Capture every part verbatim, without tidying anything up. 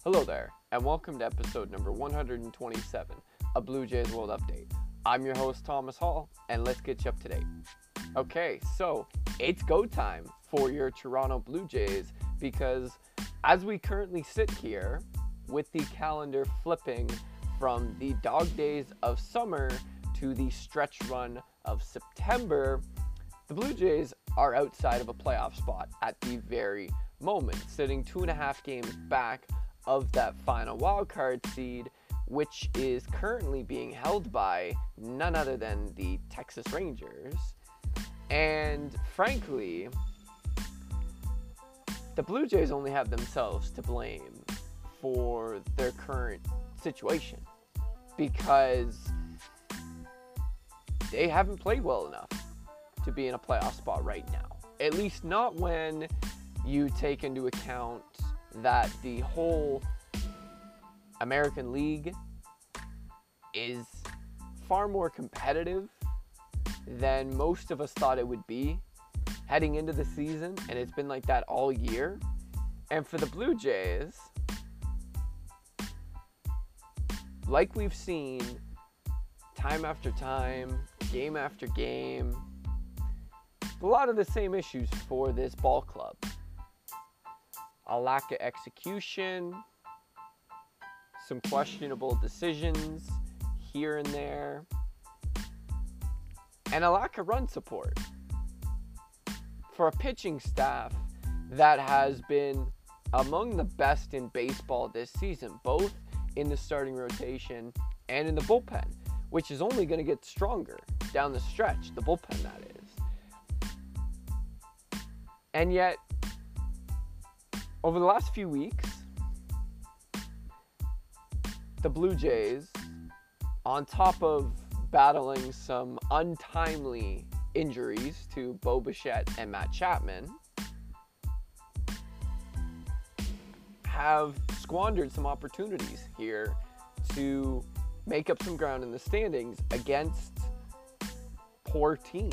Hello there, and welcome to episode number one hundred twenty-seven of Blue Jays World Update. I'm your host, Thomas Hall, and let's get you up to date. Okay, so it's go time for your Toronto Blue Jays because as we currently sit here with the calendar flipping from the dog days of summer to the stretch run of September, the Blue Jays are outside of a playoff spot at the very moment, sitting two and a half games back of that final wildcard seed, which is currently being held by none other than the Texas Rangers. And frankly, the Blue Jays only have themselves to blame for their current situation because they haven't played well enough to be in a playoff spot right now. At least not when you take into account that the whole American League is far more competitive than most of us thought it would be heading into the season, and it's been like that all year. And for the Blue Jays, like we've seen time after time, game after game, a lot of the same issues for this ball club. A lack of execution, some questionable decisions here and there, and a lack of run support for a pitching staff that has been among the best in baseball this season, both in the starting rotation and in the bullpen, which is only going to get stronger down the stretch, the bullpen that is. And yet, over the last few weeks, the Blue Jays, on top of battling some untimely injuries to Bo Bichette and Matt Chapman, have squandered some opportunities here to make up some ground in the standings against poor teams.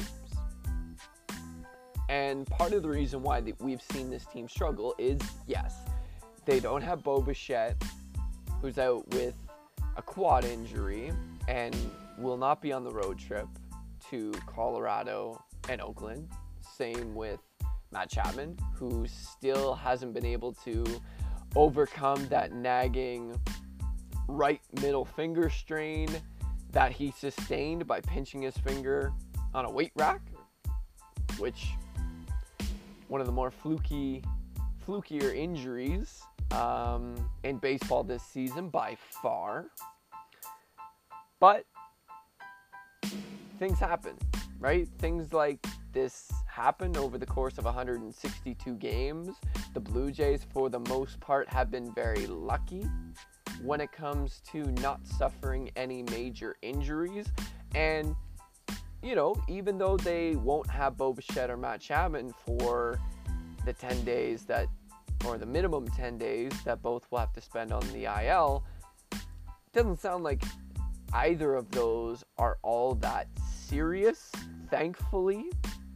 And part of the reason why we've seen this team struggle is, yes, they don't have Bo Bichette, who's out with a quad injury and will not be on the road trip to Colorado and Oakland. Same with Matt Chapman, who still hasn't been able to overcome that nagging right middle finger strain that he sustained by pinching his finger on a weight rack, which one of the more fluky, flukier injuries um, in baseball this season by far. But things happen, right? Things like this happen over the course of one hundred sixty-two games. The Blue Jays, for the most part, have been very lucky when it comes to not suffering any major injuries. And you know, even though they won't have Bo Bichette or Matt Chapman for the ten days that, or the minimum ten days that both will have to spend on the I L, it doesn't sound like either of those are all that serious, thankfully.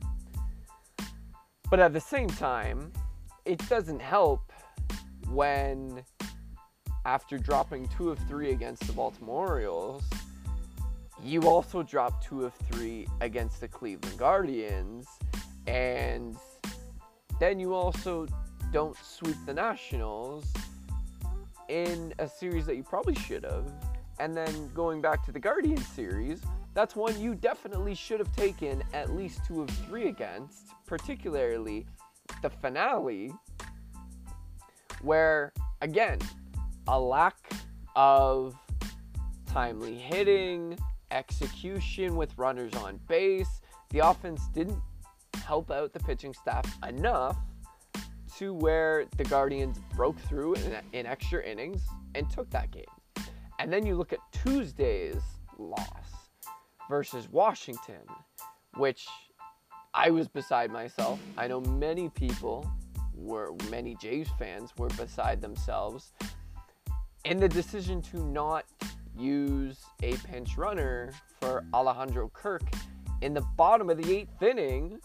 But at the same time, it doesn't help when, after dropping two of three against the Baltimore Orioles, you also dropped two of three against the Cleveland Guardians, and then you also don't sweep the Nationals in a series that you probably should have. And then going back to the Guardians series, that's one you definitely should have taken at least two of three against, particularly the finale, where, again, a lack of timely hitting, execution with runners on base. The offense didn't help out the pitching staff enough to where the Guardians broke through in, in extra innings and took that game. And then you look at Tuesday's loss versus Washington, which I was beside myself. I know many people were, many Jays fans were beside themselves in the decision to not use a pinch runner for Alejandro Kirk in the bottom of the eighth inning,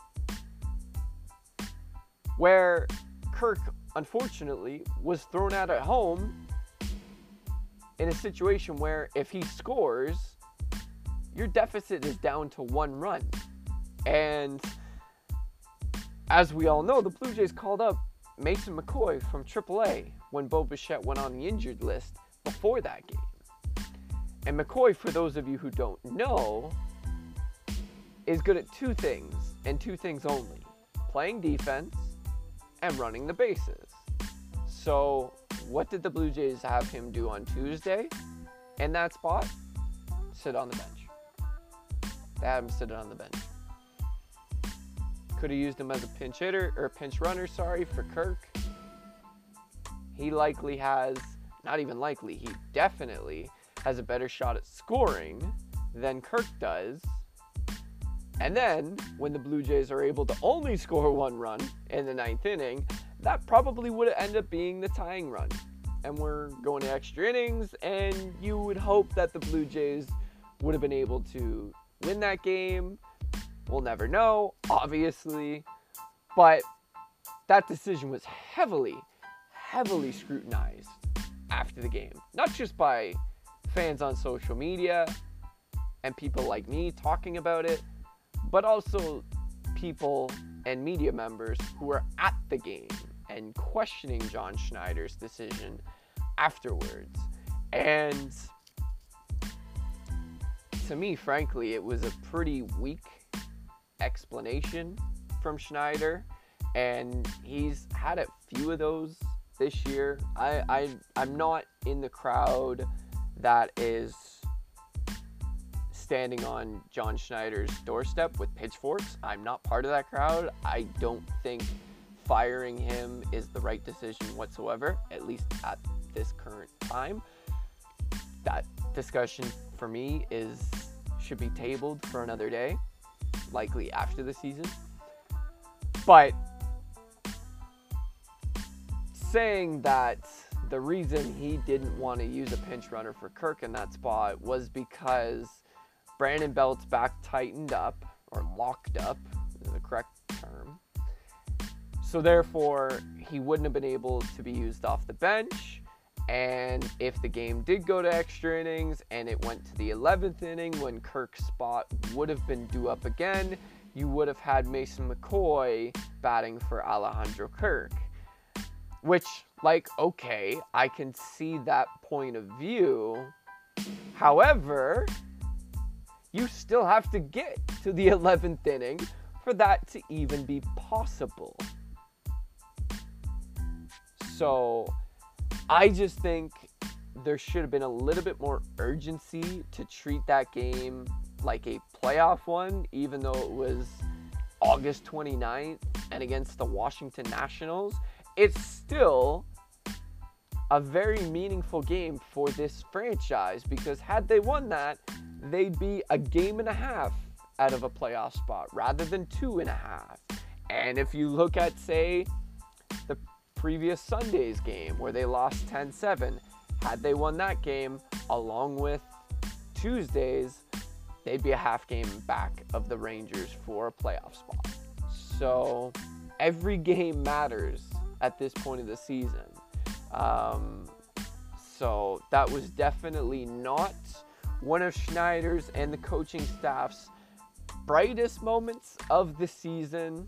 where Kirk, unfortunately, was thrown out at home in a situation where if he scores, your deficit is down to one run. And as we all know, the Blue Jays called up Mason McCoy from triple A when Bo Bichette went on the injured list before that game. And McCoy, for those of you who don't know, is good at two things, and two things only: playing defense and running the bases. So what did the Blue Jays have him do on Tuesday in that spot? Sit on the bench. They had him sitting on the bench. Could have used him as a pinch hitter, or pinch runner, sorry, for Kirk. He likely has, not even likely, he definitely has a better shot at scoring than Kirk does. And then, when the Blue Jays are able to only score one run in the ninth inning, that probably would have ended up being the tying run. And we're going to extra innings, and you would hope that the Blue Jays would have been able to win that game. We'll never know, obviously. But that decision was heavily, heavily scrutinized after the game. Not just by fans on social media and people like me talking about it, but also people and media members who were at the game and questioning John Schneider's decision afterwards. And to me, frankly, it was a pretty weak explanation from Schneider, and he's had a few of those this year. I, I, I'm not in the crowd that is standing on John Schneider's doorstep with pitchforks. I'm not part of that crowd. I don't think firing him is the right decision whatsoever, at least at this current time. That discussion for me is should be tabled for another day, likely after the season. But saying that the reason he didn't want to use a pinch runner for Kirk in that spot was because Brandon Belt's back tightened up, or locked up is the correct term. So therefore, he wouldn't have been able to be used off the bench. And if the game did go to extra innings and it went to the eleventh inning when Kirk's spot would have been due up again, you would have had Mason McCoy batting for Alejandro Kirk. Which, like, okay, I can see that point of view. However, you still have to get to the eleventh inning for that to even be possible. So I just think there should have been a little bit more urgency to treat that game like a playoff one, even though it was August twenty-ninth and against the Washington Nationals. It's still a very meaningful game for this franchise, because had they won that, they'd be a game and a half out of a playoff spot rather than two and a half. And if you look at, say, the previous Sunday's game where they lost ten seven, had they won that game along with Tuesday's, they'd be a half game back of the Rangers for a playoff spot. So every game matters at this point of the season. Um, so that was definitely not one of Schneider's and the coaching staff's brightest moments of the season.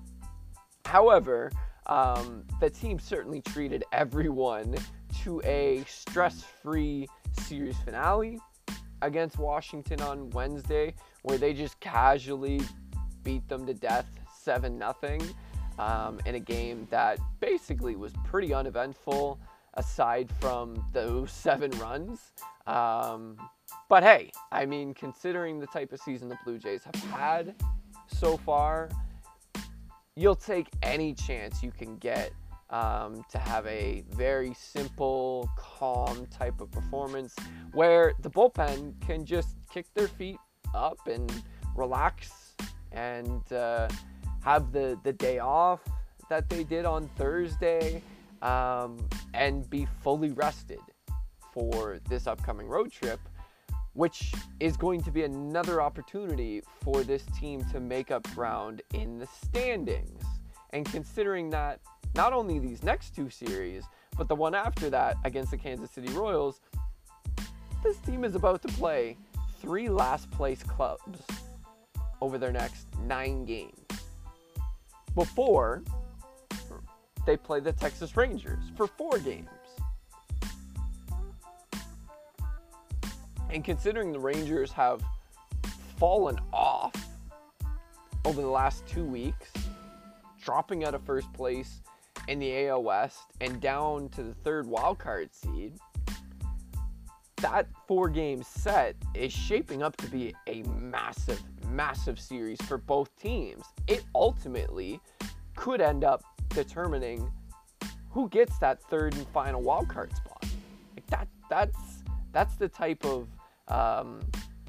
However, um, the team certainly treated everyone to a stress-free series finale against Washington on Wednesday, where they just casually beat them to death seven nothing um, in a game that basically was pretty uneventful aside from those seven runs. Um, but hey, I mean, considering the type of season the Blue Jays have had so far, you'll take any chance you can get um, to have a very simple, calm type of performance where the bullpen can just kick their feet up and relax and uh, have the, the day off that they did on Thursday um, and be fully rested for this upcoming road trip, which is going to be another opportunity for this team to make up ground in the standings. And considering that not only these next two series, but the one after that against the Kansas City Royals this team is about to play three last place clubs over their next nine games before they play the Texas Rangers for four games. And considering the Rangers have fallen off over the last two weeks, dropping out of first place in the A L West and down to the third wildcard seed, that four-game set is shaping up to be a massive, massive series for both teams. It ultimately could end up determining who gets that third and final wildcard spot. Like that, that's that's the type of um,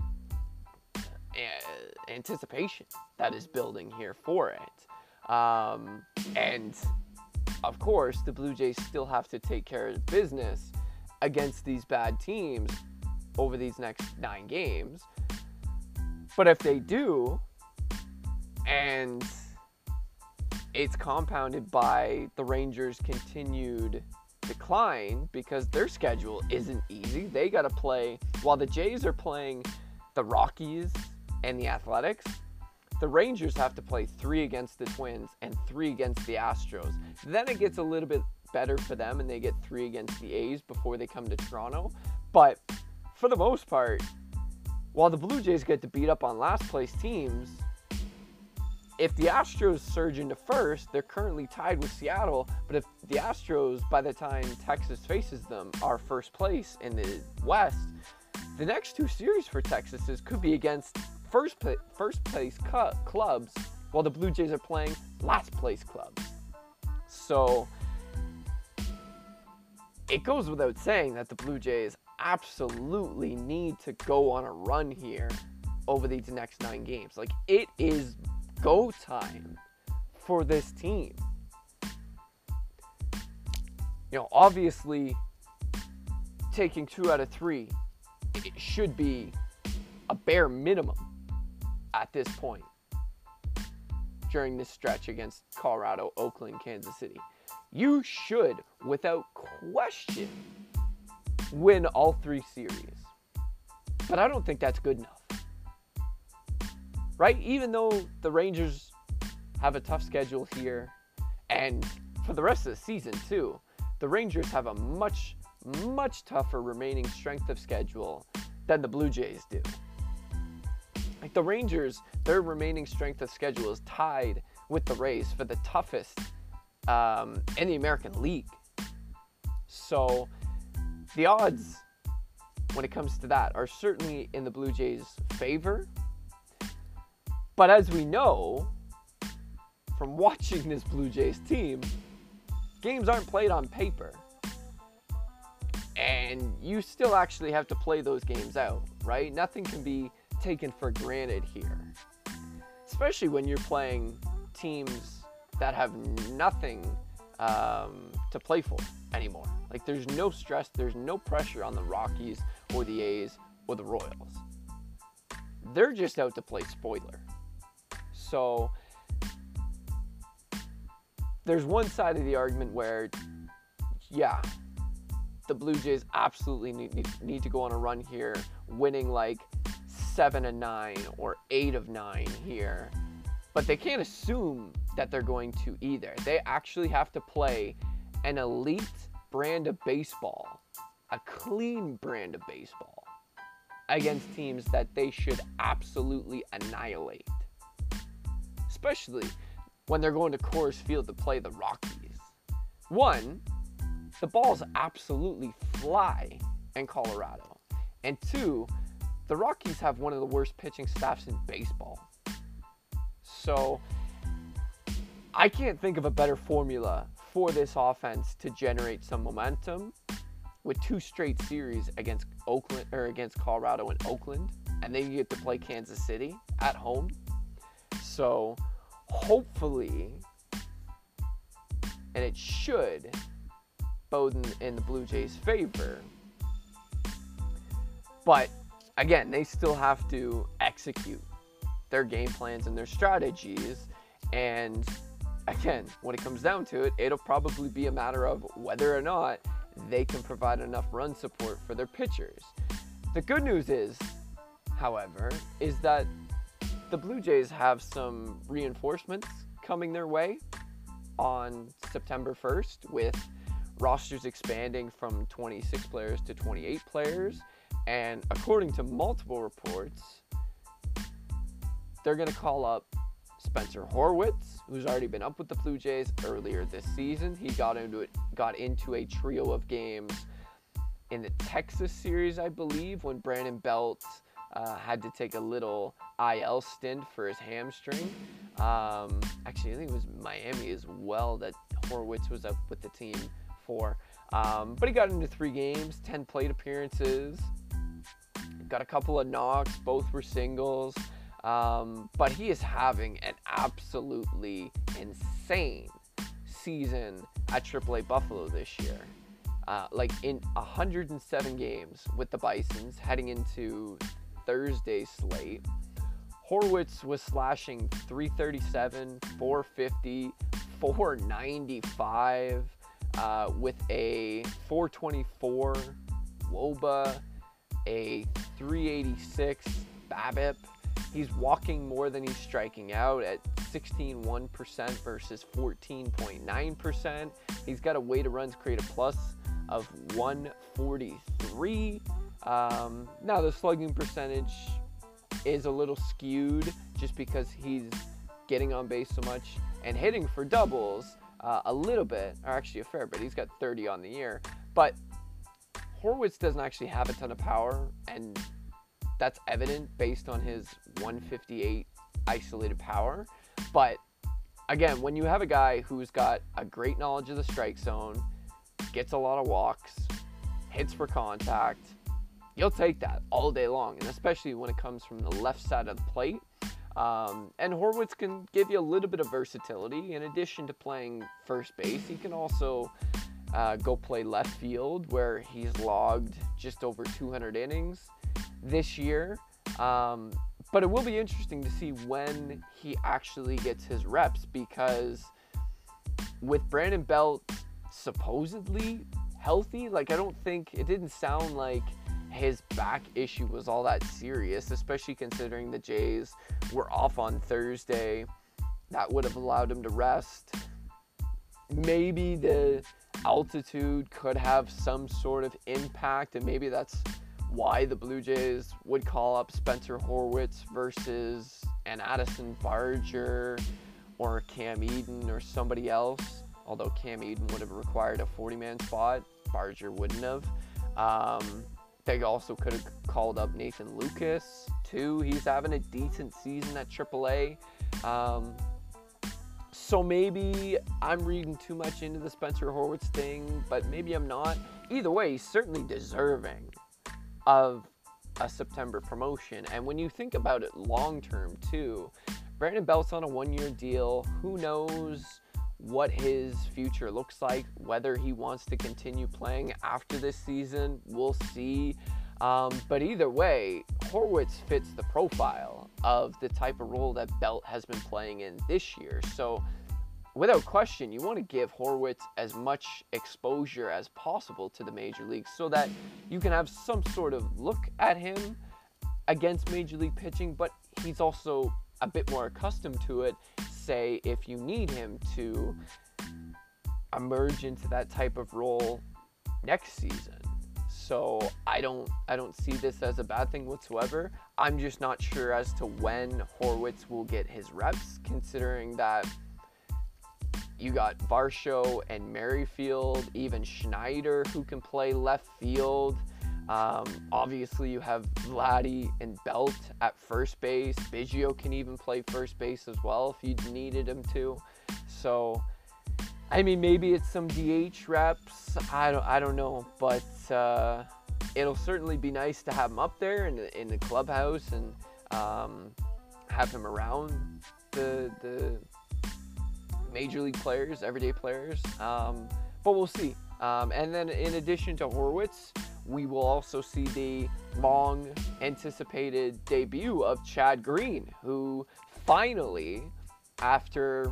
anticipation that is building here for it. Um, and of course, the Blue Jays still have to take care of business against these bad teams over these next nine games. But if they do, and it's compounded by the Rangers' continued decline because their schedule isn't easy. They got to play, while the Jays are playing the Rockies and the Athletics, the Rangers have to play three against the Twins and three against the Astros. Then it gets a little bit better for them and they get three against the A's before they come to Toronto. But for the most part, while the Blue Jays get to beat up on last place teams, if the Astros surge into first, they're currently tied with Seattle. But if the Astros, by the time Texas faces them, are first place in the West, the next two series for Texas is, could be against first, pla- first place cu- clubs, while the Blue Jays are playing last place clubs. So it goes without saying that the Blue Jays absolutely need to go on a run here over these next nine games. Like, it is go time for this team. You know, obviously, taking two out of three, it should be a bare minimum at this point during this stretch against Colorado, Oakland, Kansas City. You should, without question, win all three series. But I don't think that's good enough. Right? Even though the Rangers have a tough schedule here, and for the rest of the season too, the Rangers have a much, much tougher remaining strength of schedule than the Blue Jays do. Like, the Rangers, their remaining strength of schedule is tied with the Rays for the toughest um, in the American League. So the odds when it comes to that are certainly in the Blue Jays' favor. But as we know from watching this Blue Jays team, games aren't played on paper. And you still actually have to play those games out, right? Nothing can be taken for granted here. Especially when you're playing teams that have nothing um, to play for anymore. Like, there's no stress, there's no pressure on the Rockies or the A's or the Royals. They're just out to play spoiler. So there's one side of the argument where, yeah, the Blue Jays absolutely need, need to go on a run here, winning like seven and nine or eight of nine here. But they can't assume that they're going to either. They actually have to play an elite brand of baseball, a clean brand of baseball, against teams that they should absolutely annihilate. Especially when they're going to Coors Field to play the Rockies. One, the balls absolutely fly in Colorado. And two, the Rockies have one of the worst pitching staffs in baseball. So I can't think of a better formula for this offense to generate some momentum with two straight series against Oakland or against Colorado and Oakland, and then you get to play Kansas City at home. So hopefully, and it should, bode in, in the Blue Jays' favor. But again, they still have to execute their game plans and their strategies. And again, when it comes down to it, it'll probably be a matter of whether or not they can provide enough run support for their pitchers. The good news is, however, is that the Blue Jays have some reinforcements coming their way on September first, with rosters expanding from twenty-six players to twenty-eight players. And according to multiple reports, they're going to call up Spencer Horwitz, who's already been up with the Blue Jays earlier this season. He got into it, got into a trio of games in the Texas series, I believe, when Brandon Belt uh, had to take a little I L stint for his hamstring. Um, actually, I think it was Miami as well that Horwitz was up with the team for. Um, but he got into three games, ten plate appearances, got a couple of knocks, both were singles. Um, but he is having an absolutely insane season at triple A Buffalo this year. Uh, like in one hundred seven games with the Bisons heading into Thursday's slate, Horwitz was slashing three thirty-seven, four fifty, four ninety-five, uh, with a four twenty-four W O B A, a three eighty-six BABIP. He's walking more than he's striking out at sixteen point one percent versus fourteen point nine percent. He's got a weighted runs created plus of one forty-three. Um, now the slugging percentage is a little skewed just because he's getting on base so much and hitting for doubles uh, a little bit, or actually a fair bit. He's got thirty on the year, but Horwitz doesn't actually have a ton of power, and that's evident based on his one fifty-eight isolated power. But again, when you have a guy who's got a great knowledge of the strike zone, gets a lot of walks, hits for contact, you'll take that all day long, and especially when it comes from the left side of the plate. Um, and Horwitz can give you a little bit of versatility. In addition to playing first base, he can also uh, go play left field, where he's logged just over two hundred innings this year. Um, but it will be interesting to see when he actually gets his reps, because with Brandon Belt supposedly healthy, like I don't think, it didn't sound like his back issue was all that serious, especially considering the Jays were off on Thursday. That would have allowed him to rest. Maybe the altitude could have some sort of impact, and maybe that's why the Blue Jays would call up Spencer Horwitz versus an Addison Barger or Cam Eden or somebody else. Although Cam Eden would have required a forty-man spot, Barger wouldn't have. Um, they also could have called up Nathan Lucas too. He's having a decent season at triple A. Um, so maybe I'm reading too much into the Spencer Horwitz thing, but maybe I'm not. Either way, he's certainly deserving of a September promotion. And when you think about it long term too, Brandon Belt's on a one-year deal. Who knows what his future looks like, whether he wants to continue playing after this season, we'll see. Um, but either way, Horwitz fits the profile of the type of role that Belt has been playing in this year. So without question, you want to give Horwitz as much exposure as possible to the major leagues so that you can have some sort of look at him against major league pitching, but he's also a bit more accustomed to it, say, if you need him to emerge into that type of role next season. So I don't I don't see this as a bad thing whatsoever. I'm just not sure as to when Horwitz will get his reps, considering that you got Varsho and Merrifield, even Schneider, who can play left field. Um, obviously, you have Vladdy and Belt at first base. Biggio can even play first base as well if you needed him to. So, I mean, maybe it's some D H reps. I don't, I don't know, but uh, it'll certainly be nice to have him up there in the, in the clubhouse and um, have him around the the major league players, everyday players. Um, but we'll see. Um, and then, in addition to Horwitz, we will also see the long anticipated debut of Chad Green, who finally, after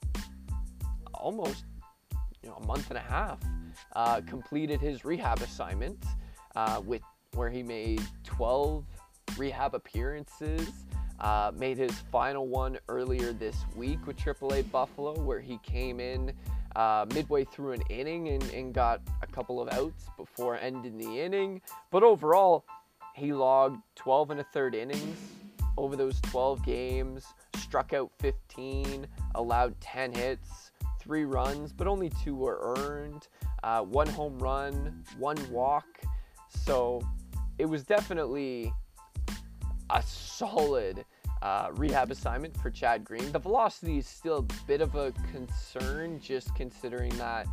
almost you know a month and a half, uh, completed his rehab assignment uh, with where he made twelve rehab appearances. Uh, made his final one earlier this week with triple A Buffalo, where he came in uh, midway through an inning and, and got a couple of outs before ending the inning. But overall, he logged twelve and a third innings over those twelve games, struck out fifteen, allowed ten hits, three runs, but only two were earned, uh, one home run, one walk. So it was definitely a solid uh, rehab assignment for Chad Green. The velocity is still a bit of a concern, just considering that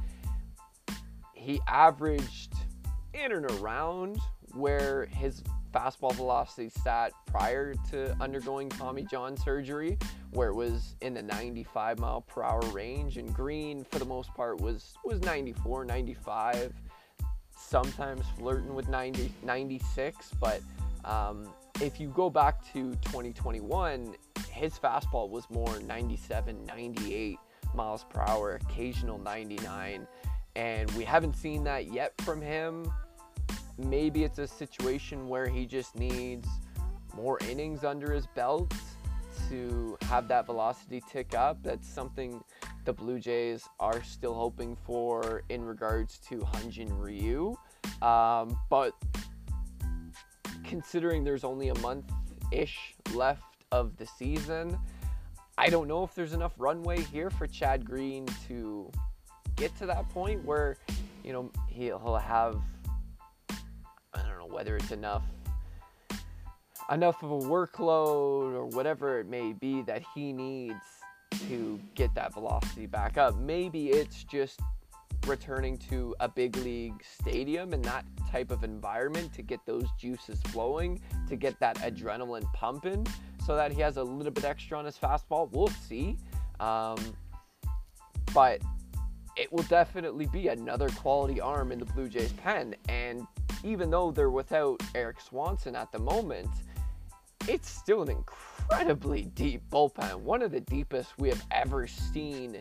he averaged in and around where his fastball velocity sat prior to undergoing Tommy John surgery, where it was in the ninety-five mile per hour range, and Green for the most part was was ninety-four, ninety-five, sometimes flirting with ninety, ninety-six. But um, if you go back to twenty twenty-one, his fastball was more ninety-seven, ninety-eight miles per hour, occasional ninety-nine, and we haven't seen that yet from him. Maybe it's a situation where he just needs more innings under his belt to have that velocity tick up. That's something the Blue Jays are still hoping for in regards to Hyun-Jin Ryu. Um, but considering there's only a month-ish left of the season, I don't know if there's enough runway here for Chad Green to get to that point where, you know, he'll have, I don't know whether it's enough enough of a workload or whatever it may be that he needs to get that velocity back up. Maybe it's just returning to a big league stadium and that type of environment to get those juices flowing, to get that adrenaline pumping, so that he has a little bit extra on his fastball. We'll see. Um, but it will definitely be another quality arm in the Blue Jays pen. And even though they're without Eric Swanson at the moment, it's still an incredibly deep bullpen. One of the deepest we have ever seen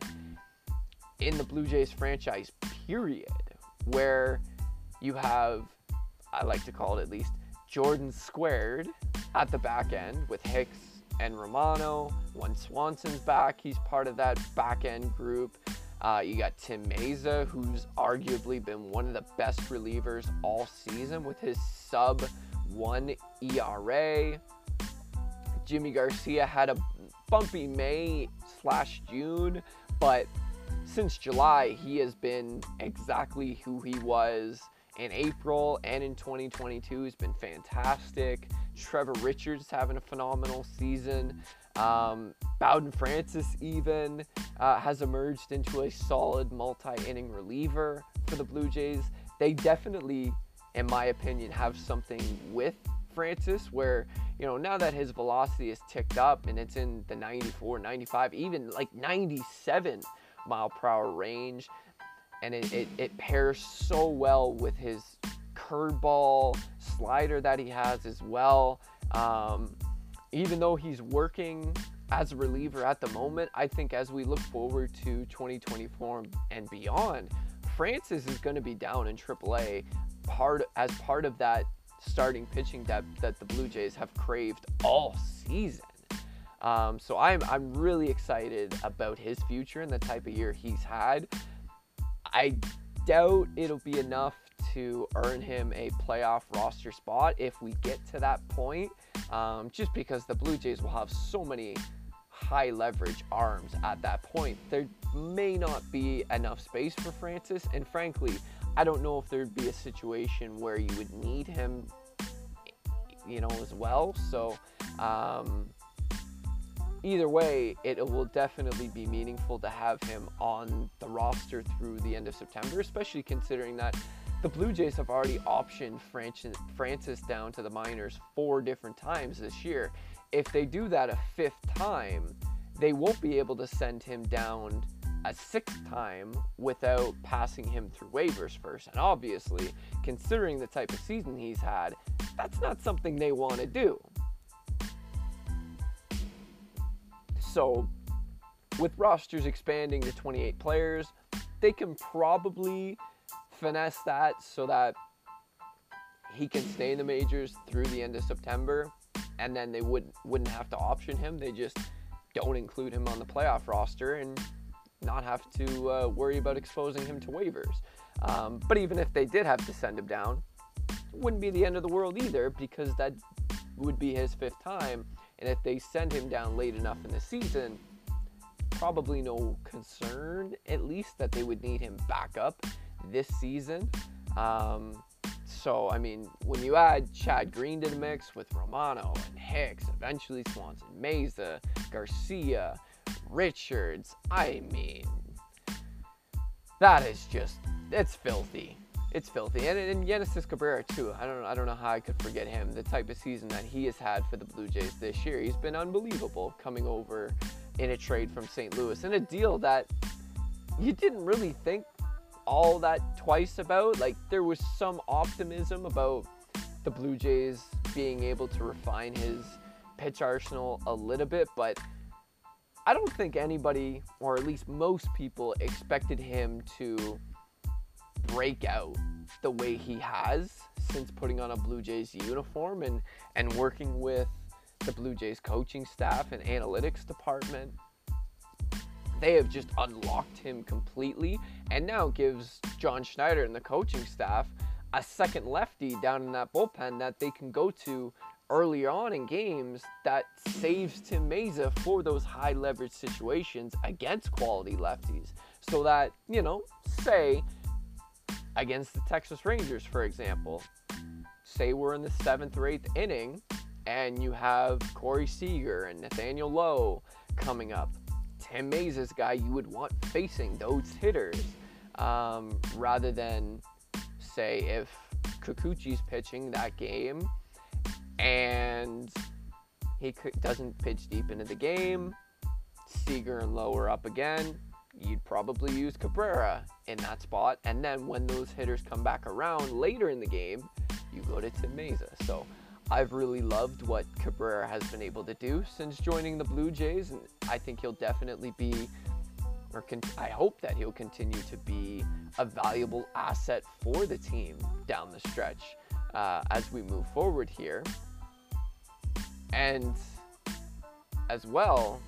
in the Blue Jays franchise, period. Where you have, I like to call it at least, Jordan squared at the back end with Hicks and Romano. When Swanson's back, he's part of that back end group. Uh, you got Tim Meza, who's arguably been one of the best relievers all season with his sub one E R A. Jimmy Garcia had a bumpy May slash June, but since July, he has been exactly who he was in April and in twenty twenty-two. He's been fantastic. Trevor Richards having a phenomenal season. Um, Bowden Francis even uh, has emerged into a solid multi-inning reliever for the Blue Jays. They definitely, in my opinion, have something with Francis where, you know, now that his velocity is ticked up and it's in the ninety-four, ninety-five, even like ninety-seven mile per hour range, and it, it, it pairs so well with his curveball slider that he has as well. Um, even though he's working as a reliever at the moment, I think as we look forward to twenty twenty-four and beyond, Francis is going to be down in triple A part, as part of that starting pitching depth that the Blue Jays have craved all season. Um, so I'm, I'm really excited about his future and the type of year he's had. I doubt it'll be enough to earn him a playoff roster spot if we get to that point, um, just because the Blue Jays will have so many high leverage arms at that point. There may not be enough space for Francis, and frankly, I don't know if there'd be a situation where you would need him, you know, as well. So um, either way, it will definitely be meaningful to have him on the roster through the end of September, especially considering that the Blue Jays have already optioned Francis down to the minors four different times this year. If they do that a fifth time, they won't be able to send him down a sixth time without passing him through waivers first. And obviously, considering the type of season he's had, that's not something they want to do. So, with rosters expanding to twenty-eight players, they can probably finesse that so that he can stay in the majors through the end of September, and then they wouldn't wouldn't have to option him. They just don't include him on the playoff roster and not have to uh, worry about exposing him to waivers. Um, but even if they did have to send him down, it wouldn't be the end of the world either, because that would be his fifth time. And if they send him down late enough in the season, probably no concern, at least, that they would need him back up this season. Um, so, I mean, when you add Chad Green to the mix with Romano and Hicks, eventually Swanson, Meza, Garcia, Richards, I mean, that is just, it's filthy. It's filthy. And, and Genesis Cabrera, too. I don't, I don't know how I could forget him. The type of season that he has had for the Blue Jays this year. He's been unbelievable coming over in a trade from Saint Louis. And a deal that you didn't really think all that twice about. Like, there was some optimism about the Blue Jays being able to refine his pitch arsenal a little bit, but I don't think anybody, or at least most people, expected him to break out the way he has since putting on a Blue Jays uniform and, and working with the Blue Jays coaching staff and analytics department. They have just unlocked him completely, and now gives John Schneider and the coaching staff a second lefty down in that bullpen that they can go to early on in games, that saves Tim Meza for those high leverage situations against quality lefties. So that, you know, say against the Texas Rangers, for example, say we're in the seventh or eighth inning and you have Corey Seager and Nathaniel Lowe coming up. Tim Meza's guy you would want facing those hitters, um, rather than, say, if Kikuchi's pitching that game and he doesn't pitch deep into the game, Seager and Lowe are up again, you'd probably use Cabrera in that spot. And then when those hitters come back around later in the game, you go to Tim Meza. So I've really loved what Cabrera has been able to do since joining the Blue Jays, and I think he'll definitely be, or con- I hope that he'll continue to be a valuable asset for the team down the stretch uh, as we move forward here. And as well,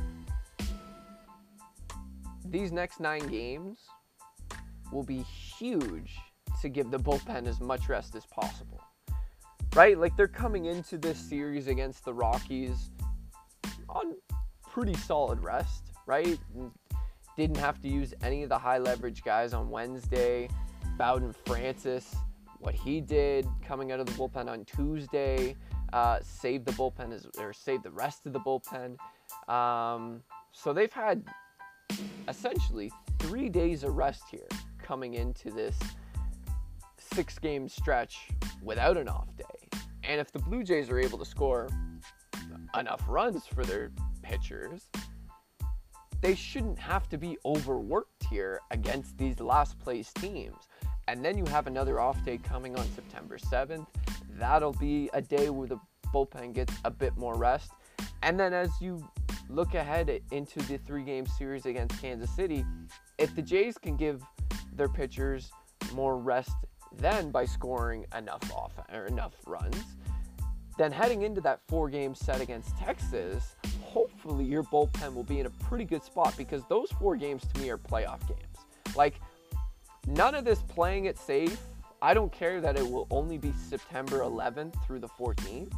these next nine games will be huge to give the bullpen as much rest as possible. Right? Like, they're coming into this series against the Rockies on pretty solid rest, right? Didn't have to use any of the high leverage guys on Wednesday. Bowden Francis, what he did coming out of the bullpen on Tuesday, uh, saved the bullpen, as, or saved the rest of the bullpen. Um, so they've had essentially three days of rest here coming into this six-game stretch without an off day. And if the Blue Jays are able to score enough runs for their pitchers, they shouldn't have to be overworked here against these last-place teams. And then you have another off day coming on September seventh. That'll be a day where the bullpen gets a bit more rest. And then as you look ahead into the three-game series against Kansas City, if the Jays can give their pitchers more rest then by scoring enough off or enough runs, then heading into that four-game set against Texas, hopefully your bullpen will be in a pretty good spot, because those four games to me are playoff games. Like, none of this playing it safe. I don't care that it will only be September eleventh through the fourteenth.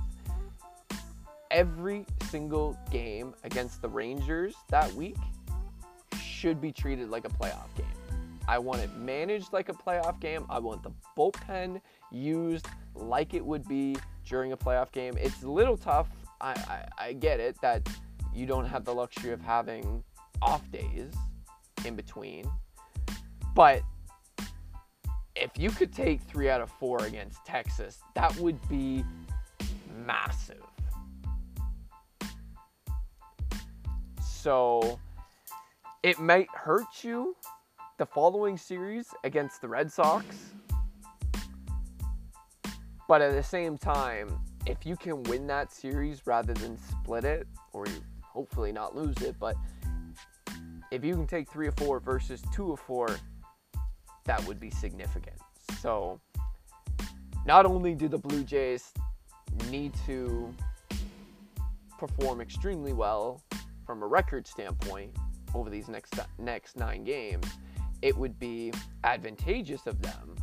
Every single game against the Rangers that week should be treated like a playoff game. I want it managed like a playoff game. I want the bullpen used like it would be during a playoff game. It's a little tough. I, I, I get it that you don't have the luxury of having off days in between. But if you could take three out of four against Texas, that would be massive. So it might hurt you the following series against the Red Sox, but at the same time, if you can win that series rather than split it, or you hopefully not lose it, but if you can take three of four versus two of four, that would be significant. So not only do the Blue Jays need to perform extremely well from a record standpoint over these next next nine games, it would be advantageous of them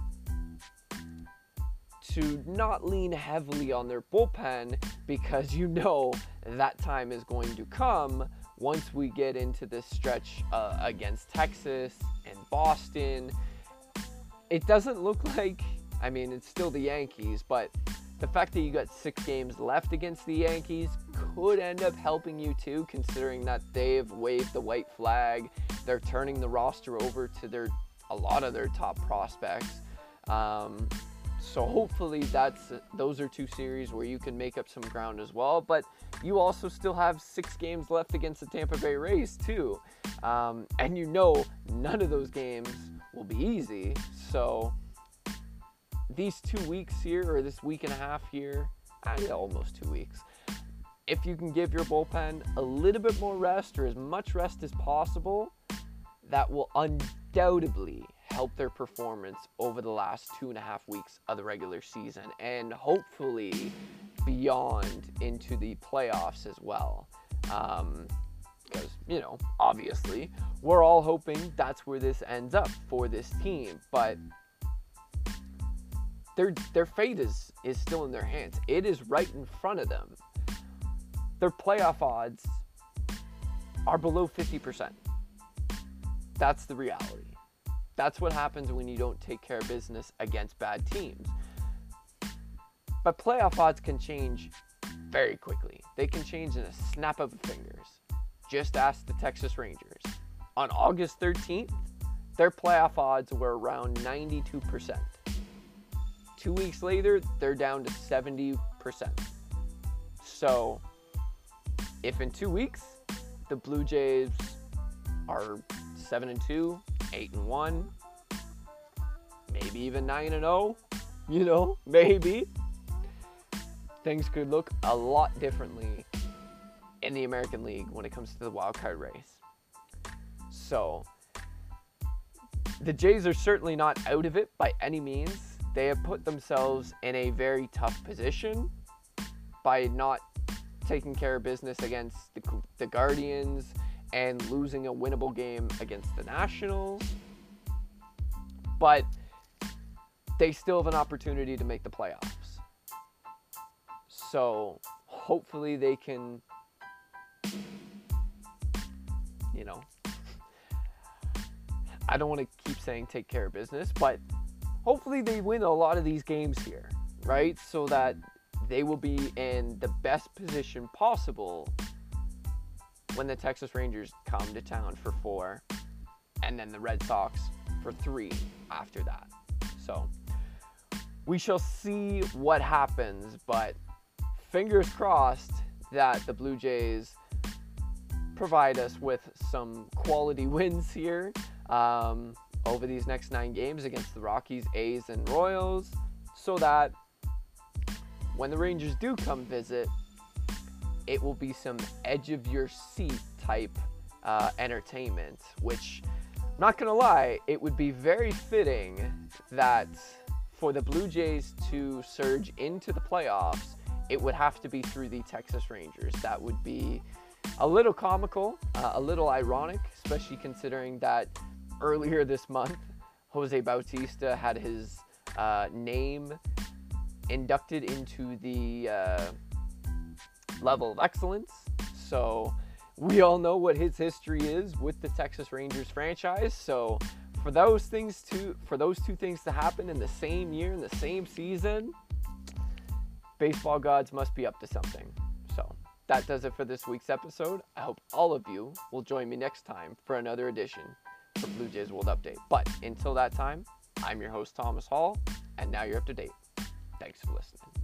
to not lean heavily on their bullpen, because you know that time is going to come once we get into this stretch uh, against Texas and Boston. It doesn't look like, I mean, it's still the Yankees, but the fact that you got six games left against the Yankees could end up helping you too, considering that they've waved the white flag. They're turning the roster over to their a lot of their top prospects. Um, so hopefully that's those are two series where you can make up some ground as well. But you also still have six games left against the Tampa Bay Rays too. Um, and you know none of those games will be easy. So these two weeks here, or this week and a half here, I mean, almost two weeks, if you can give your bullpen a little bit more rest, or as much rest as possible, that will undoubtedly help their performance over the last two and a half weeks of the regular season, and hopefully beyond into the playoffs as well. Um, because, you know, obviously, we're all hoping that's where this ends up for this team, but their their fate is, is still in their hands. It is right in front of them. Their playoff odds are below fifty percent. That's the reality. That's what happens when you don't take care of business against bad teams. But playoff odds can change very quickly. They can change in a snap of the fingers. Just ask the Texas Rangers. On August thirteenth, their playoff odds were around ninety-two percent. Two weeks later, they're down to seventy percent. So, if in two weeks, the Blue Jays are seven and two, eight and one, maybe even nine and oh, you know, maybe, things could look a lot differently in the American League when it comes to the wild card race. So, the Jays are certainly not out of it by any means. They have put themselves in a very tough position by not taking care of business against the, the Guardians and losing a winnable game against the Nationals. But they still have an opportunity to make the playoffs. So hopefully they can, you know, I don't want to keep saying take care of business, but hopefully they win a lot of these games here, right? So that they will be in the best position possible when the Texas Rangers come to town for four, and then the Red Sox for three after that. So we shall see what happens, but fingers crossed that the Blue Jays provide us with some quality wins here um, over these next nine games against the Rockies, A's, and Royals, so that when the Rangers do come visit, it will be some edge-of-your-seat type uh, entertainment, which, I'm not going to lie, it would be very fitting that for the Blue Jays to surge into the playoffs, it would have to be through the Texas Rangers. That would be a little comical, uh, a little ironic, especially considering that earlier this month, Jose Bautista had his uh, name inducted into the uh, level of excellence. So we all know what his history is with the Texas Rangers franchise. So for those things to, for those two things to happen in the same year, in the same season, baseball gods must be up to something. So that does it for this week's episode. I hope all of you will join me next time for another edition for Blue Jays World Update. But until that time, I'm your host, Thomas Hall, and now you're up to date. Thanks for listening.